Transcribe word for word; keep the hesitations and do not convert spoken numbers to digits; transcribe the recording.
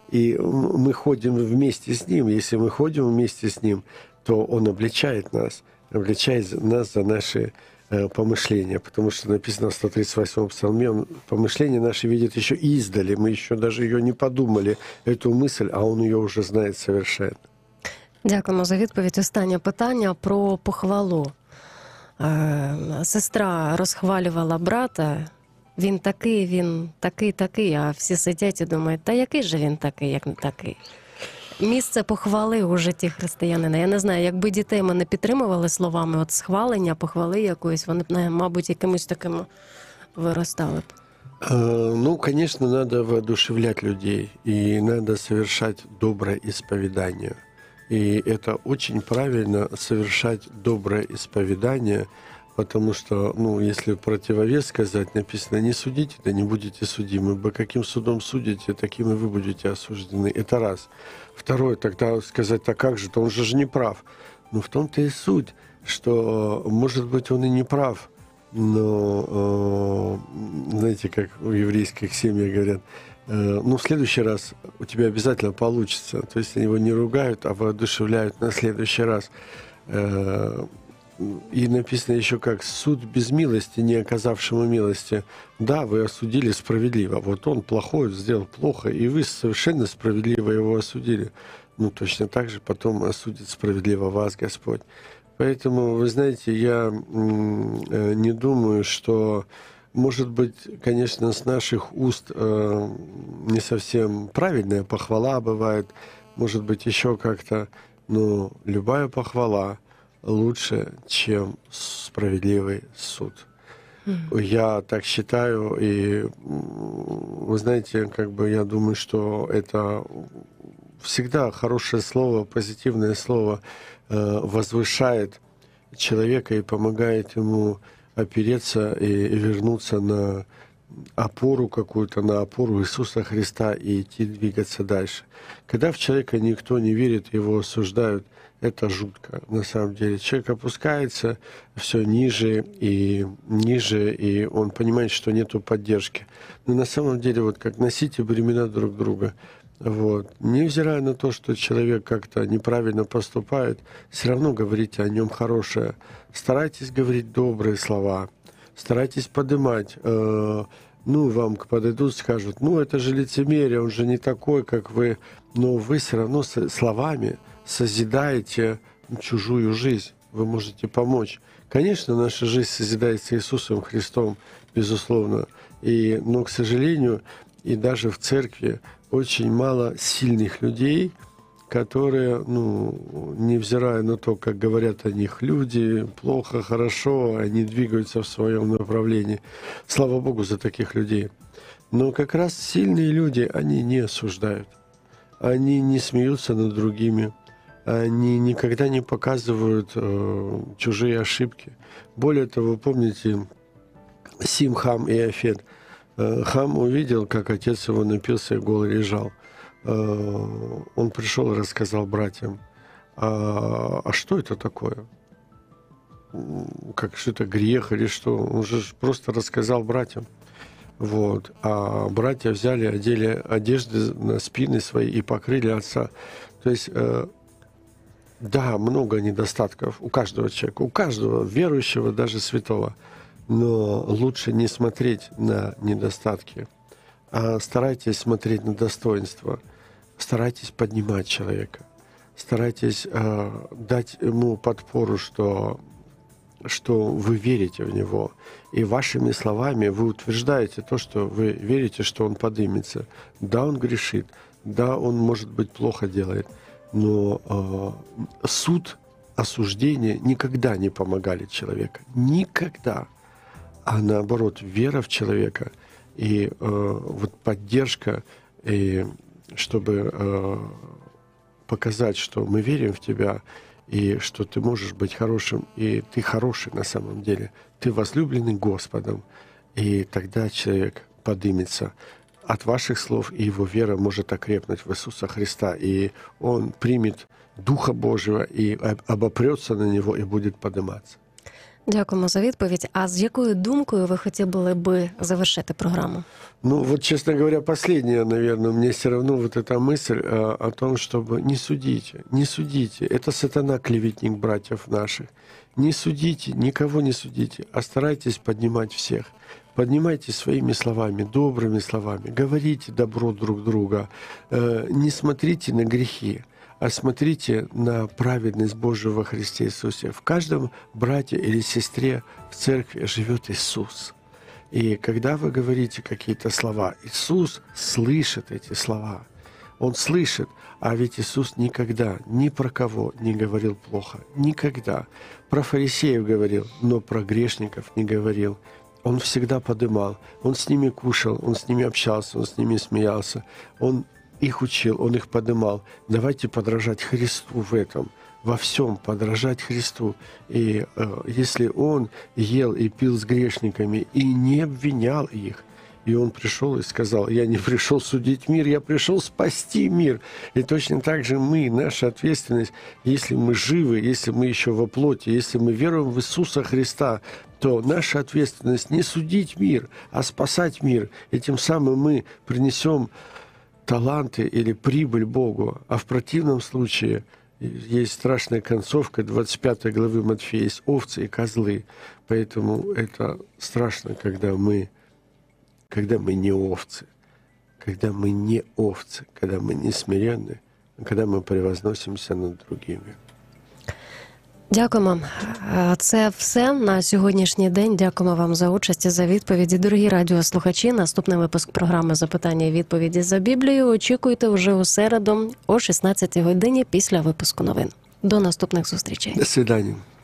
И мы ходим вместе с Ним. Если мы ходим вместе с Ним, то Он обличает нас, обличает нас за наши э, помышления. Потому что написано в сто тридцать восьмом псалме, Он помышления наши видит еще издали. Мы еще даже ее не подумали, эту мысль, а Он ее уже знает совершенно. Дякуємо за відповідь. Останнє питання про похвалу. Е, Сестра розхвалювала брата. Він такий, він такий, такий, а всі сидять і думають, та який же він такий, як не такий. Місце похвали у житті християнина. Я не знаю, якби дітей ми не підтримували словами, от схвалення, похвали якоїсь, вони б, мабуть, якимось таким виростали б. Ну, конечно, надо воодушевлять людей, и надо совершать доброе исповедание. И это очень правильно совершать доброе исповедание, потому что, ну, если в противовес сказать, написано, не судите, да не будете судимы, ибо каким судом судите, таким и вы будете осуждены. Это раз. Второе, тогда сказать, так как же, то он же же не прав. Но в том-то и суть, что, может быть, он и не прав, но, знаете, как в еврейских семьях говорят, ну, в следующий раз у тебя обязательно получится. То есть они его не ругают, а воодушевляют на следующий раз. И написано еще как «суд без милости, не оказавшему милости». Да, вы осудили справедливо. Вот он плохой, сделал плохо, и вы совершенно справедливо его осудили. Ну, точно так же потом осудит справедливо вас Господь. Поэтому, вы знаете, я не думаю, что, может быть, конечно, с наших уст не совсем правильная похвала бывает, может быть, еще как-то, но любая похвала лучше, чем справедливый суд. Mm-hmm. Я так считаю, и вы знаете, как бы я думаю, что это всегда хорошее слово, позитивное слово э, возвышает человека и помогает ему опереться и, и вернуться на опору какую-то, на опору Иисуса Христа и идти двигаться дальше. Когда в человека никто не верит, его осуждают, это жутко, на самом деле. Человек опускается все ниже и ниже, и он понимает, что нету поддержки. Но на самом деле, вот как носите бремена друг друга. Вот. Невзирая на то, что человек как-то неправильно поступает, все равно говорите о нем хорошее. Старайтесь говорить добрые слова, старайтесь поднимать. Э, ну, вам подойдут, скажут, ну, это же лицемерие, он же не такой, как вы. Но вы все равно словами созидаете чужую жизнь. Вы можете помочь. Конечно, наша жизнь созидается Иисусом Христом, безусловно. И, но, к сожалению, и даже в церкви очень мало сильных людей, которые, ну, невзирая на то, как говорят о них люди, плохо, хорошо, они двигаются в своем направлении. Слава Богу за таких людей. Но как раз сильные люди, они не осуждают. Они не смеются над другими. Они никогда не показывают э, чужие ошибки. Более того, вы помните Сим, Хам и Иафет. Э, Хам увидел, как отец его напился и голый лежал. Э, он пришел и рассказал братьям, а, а что это такое? Как что это грех или что? Он же просто рассказал братьям. Вот. А братья взяли, одели одежды на спины свои и покрыли отца. То есть, э, да, много недостатков у каждого человека, у каждого верующего, даже святого. Но лучше не смотреть на недостатки, а старайтесь смотреть на достоинства. Старайтесь поднимать человека. Старайтесь э, дать ему подпору, что... что вы верите в него, и вашими словами вы утверждаете то, что вы верите, что он поднимется. Да, он грешит, да, он, может быть, плохо делает, но э, суд, осуждение никогда не помогали человеку. Никогда. А наоборот, вера в человека и э, вот поддержка, и чтобы э, показать, что мы верим в тебя, и что ты можешь быть хорошим, и ты хороший на самом деле. Ты возлюбленный Господом, и тогда человек поднимется от ваших слов, и его вера может окрепнуть в Иисуса Христа, и он примет Духа Божьего, и обопрется на Него, и будет подниматься. Дякуємо за відповідь. А з якою думкою ви хотіли би завершити програму? Ну, вот, честно говоря, последняя, наверное, мне все равно вот эта мысль а, о том, чтобы не судите, не судите. Это сатана, клеветник братьев наших. Не судите, никого не судите, а старайтесь поднимать всех. Поднимайте своими словами, добрыми словами, говорите добро друг друга, э, не смотрите на грехи, а смотрите на праведность Божию во Христе Иисусе. В каждом брате или сестре в церкви живет Иисус. И когда вы говорите какие-то слова, Иисус слышит эти слова. Он слышит, а ведь Иисус никогда ни про кого не говорил плохо. Никогда. Про фарисеев говорил, но про грешников не говорил. Он всегда подымал, он с ними кушал, он с ними общался, он с ними смеялся. Он их учил, он их подымал. Давайте подражать Христу в этом, во всем подражать Христу. И э, если он ел и пил с грешниками и не обвинял их, и он пришел и сказал: я не пришел судить мир, я пришел спасти мир. И точно так же мы, наша ответственность, если мы живы, если мы еще во плоти, если мы веруем в Иисуса Христа, то наша ответственность не судить мир, а спасать мир. И тем самым мы принесем таланты или прибыль Богу. А в противном случае есть страшная концовка двадцать пятой главы Матфея: есть овцы и козлы. Поэтому это страшно, когда мы, когда мы не овцы, когда мы не овцы, когда мы не смиренны, а когда мы превозносимся над другими. Дякуємо. Це все на сьогоднішній день. Дякуємо вам за участь і за відповіді. Дорогі радіослухачі, наступний випуск програми «Запитання і відповіді за Біблією» очікуйте вже у середу о шістнадцятій годині після випуску новин. До наступних зустрічей. До свидания.